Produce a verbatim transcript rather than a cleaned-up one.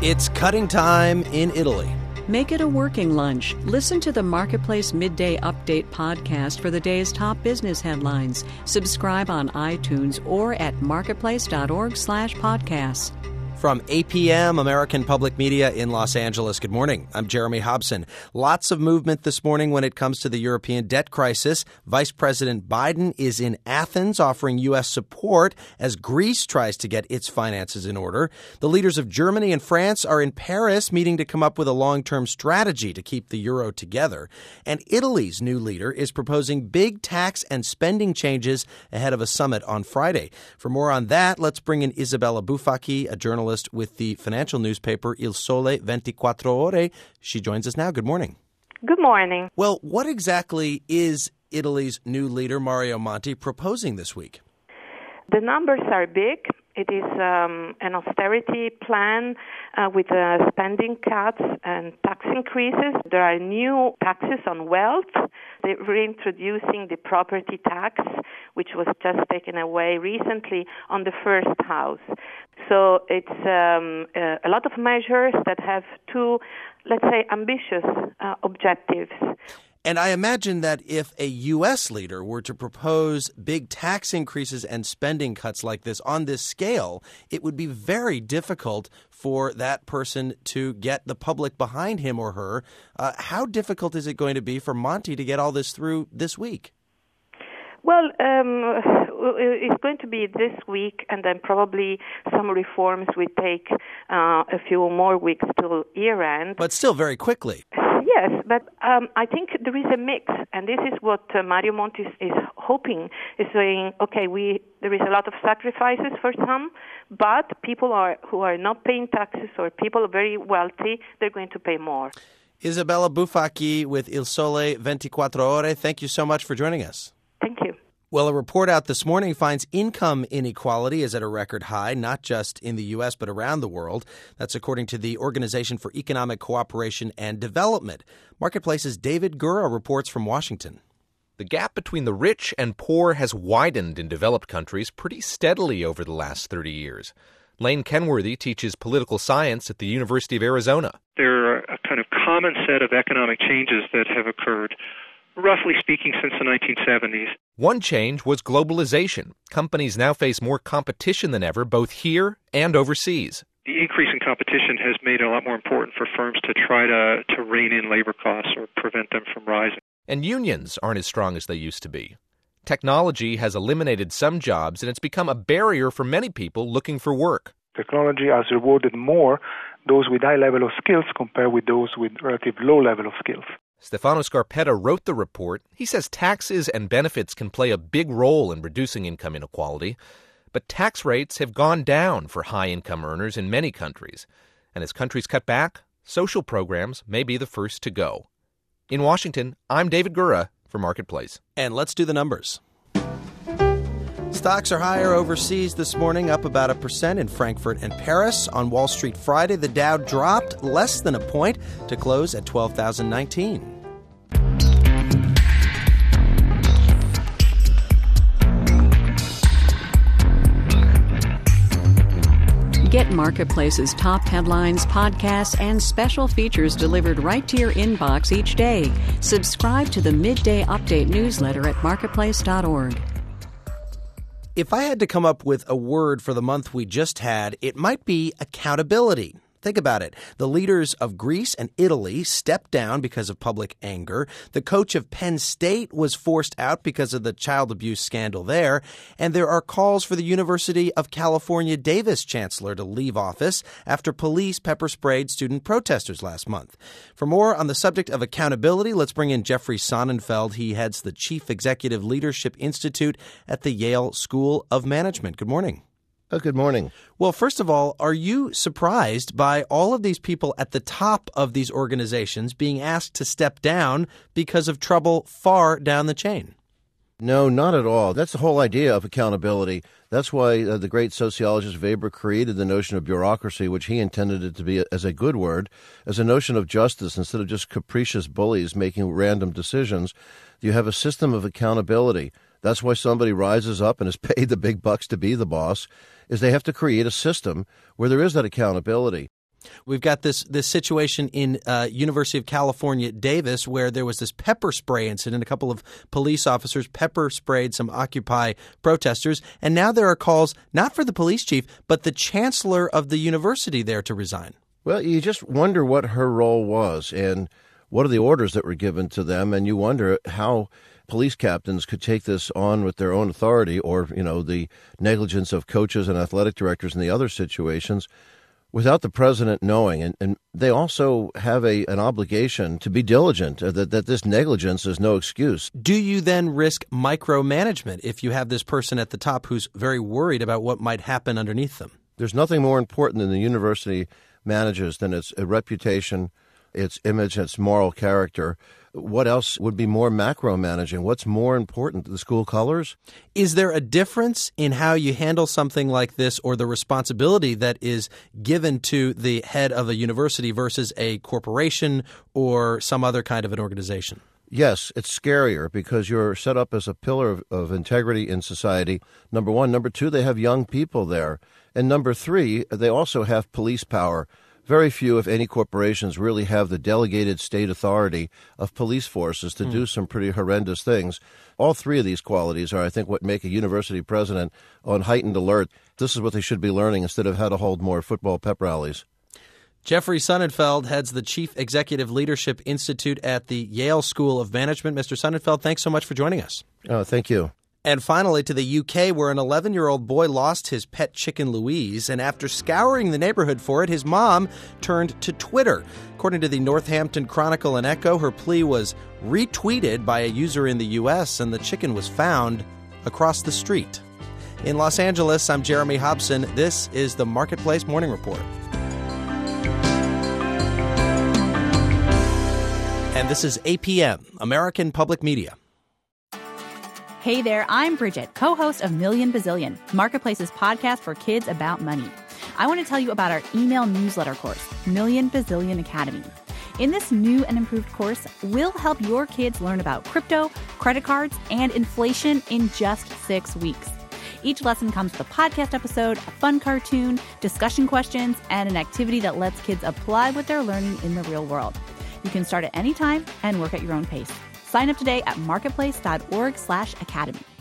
It's cutting time in Italy. Make it a working lunch. Listen to the Marketplace Midday Update podcast for the day's top business headlines. Subscribe on iTunes or at marketplace.org slash podcasts. From A P M, American Public Media in Los Angeles. Good morning. I'm Jeremy Hobson. Lots of movement this morning when it comes to the European debt crisis. Vice President Biden is in Athens offering U S support as Greece tries to get its finances in order. The leaders of Germany and France are in Paris meeting to come up with a long-term strategy to keep the euro together. And Italy's new leader is proposing big tax and spending changes ahead of a summit on Friday. For more on that, let's bring in Isabella Bufacchi, a journalist with the financial newspaper Il Sole twenty-quattro Ore. She joins us now. Good morning. Good morning. Well, what exactly is Italy's new leader, Mario Monti, proposing this week? The numbers are big. It is um, an austerity plan uh, with uh, spending cuts and tax increases. There are new taxes on wealth. They're reintroducing the property tax, which was just taken away recently on the first house. So it's um, uh, a lot of measures that have two, let's say, ambitious uh, objectives. And I imagine that if a U S leader were to propose big tax increases and spending cuts like this on this scale, it would be very difficult for that person to get the public behind him or her. Uh, how difficult is it going to be for Monti to get all this through this week? Well, um, it's going to be this week, and then probably some reforms will take uh, a few more weeks till year end. But still very quickly. Yes, but um, I think there is a mix, and this is what uh, Mario Monti is, is hoping, is saying, okay, we there is a lot of sacrifices for some, but people are who are not paying taxes or people are very wealthy, they're going to pay more. Isabella Bufacchi with Il Sole twenty-quattro Ore, thank you so much for joining us. Thank you. Well, a report out this morning finds income inequality is at a record high, not just in the U S, but around the world. That's according to the Organization for Economic Cooperation and Development. Marketplace's David Gura reports from Washington. The gap between the rich and poor has widened in developed countries pretty steadily over the last thirty years. Lane Kenworthy teaches political science at the University of Arizona. There are a kind of common set of economic changes that have occurred, roughly speaking, since the nineteen seventies. One change was globalization. Companies now face more competition than ever, both here and overseas. The increase in competition has made it a lot more important for firms to try to, to rein in labor costs or prevent them from rising. And unions aren't as strong as they used to be. Technology has eliminated some jobs, and it's become a barrier for many people looking for work. Technology has rewarded more those with high level of skills compared with those with relative low level of skills. Stefano Scarpetta wrote the report. He says taxes and benefits can play a big role in reducing income inequality, but tax rates have gone down for high-income earners in many countries. And as countries cut back, social programs may be the first to go. In Washington, I'm David Gura for Marketplace. And let's do the numbers. Stocks are higher overseas this morning, up about a percent in Frankfurt and Paris. On Wall Street Friday, the Dow dropped less than a point to close at twelve thousand nineteen. Get Marketplace's top headlines, podcasts, and special features delivered right to your inbox each day. Subscribe to the Midday Update newsletter at marketplace dot org. If I had to come up with a word for the month we just had, it might be accountability. Think about it. The leaders of Greece and Italy stepped down because of public anger. The coach of Penn State was forced out because of the child abuse scandal there. And there are calls for the University of California Davis chancellor to leave office after police pepper sprayed student protesters last month. For more on the subject of accountability, let's bring in Jeffrey Sonnenfeld. He heads the Chief Executive Leadership Institute at the Yale School of Management. Good morning. Oh, good morning. Well, first of all, are you surprised by all of these people at the top of these organizations being asked to step down because of trouble far down the chain? No, not at all. That's the whole idea of accountability. That's why uh, the great sociologist Weber created the notion of bureaucracy, which he intended it to be as a good word, as a notion of justice instead of just capricious bullies making random decisions. You have a system of accountability. That's why somebody rises up and is paid the big bucks to be the boss, is they have to create a system where there is that accountability. We've got this this situation in uh, University of California, Davis, where there was this pepper spray incident. A couple of police officers pepper sprayed some Occupy protesters. And now there are calls not for the police chief, but the chancellor of the university there to resign. Well, you just wonder what her role was and what are the orders that were given to them. And you wonder how police captains could take this on with their own authority, or, you know, the negligence of coaches and athletic directors in the other situations, without the president knowing. And, and they also have a an obligation to be diligent, uh, that, that this negligence is no excuse. Do you then risk micromanagement if you have this person at the top who's very worried about what might happen underneath them? There's nothing more important than the university manages than its reputation, its image, its moral character. What else would be more macro-managing? What's more important, the school colors? Is there a difference in how you handle something like this, or the responsibility that is given to the head of a university versus a corporation or some other kind of an organization? Yes, it's scarier because you're set up as a pillar of, of integrity in society, number one. Number two, they have young people there. And number three, they also have police power. Very few, if any, corporations really have the delegated state authority of police forces to mm. do some pretty horrendous things. All three of these qualities are, I think, what make a university president on heightened alert. This is what they should be learning instead of how to hold more football pep rallies. Jeffrey Sonnenfeld heads the Chief Executive Leadership Institute at the Yale School of Management. Mister Sonnenfeld, thanks so much for joining us. Oh, thank you. And finally, to the U K, where an eleven-year-old boy lost his pet chicken, Louise, and after scouring the neighborhood for it, his mom turned to Twitter. According to the Northampton Chronicle and Echo, her plea was retweeted by a user in the U S, and the chicken was found across the street. In Los Angeles, I'm Jeremy Hobson. This is the Marketplace Morning Report. And this is A P M, American Public Media. Hey there, I'm Bridget, co-host of Million Bazillion, Marketplace's podcast for kids about money. I want to tell you about our email newsletter course, Million Bazillion Academy. In this new and improved course, we'll help your kids learn about crypto, credit cards, and inflation in just six weeks. Each lesson comes with a podcast episode, a fun cartoon, discussion questions, and an activity that lets kids apply what they're learning in the real world. You can start at any time and work at your own pace. Sign up today at marketplace.org slash academy.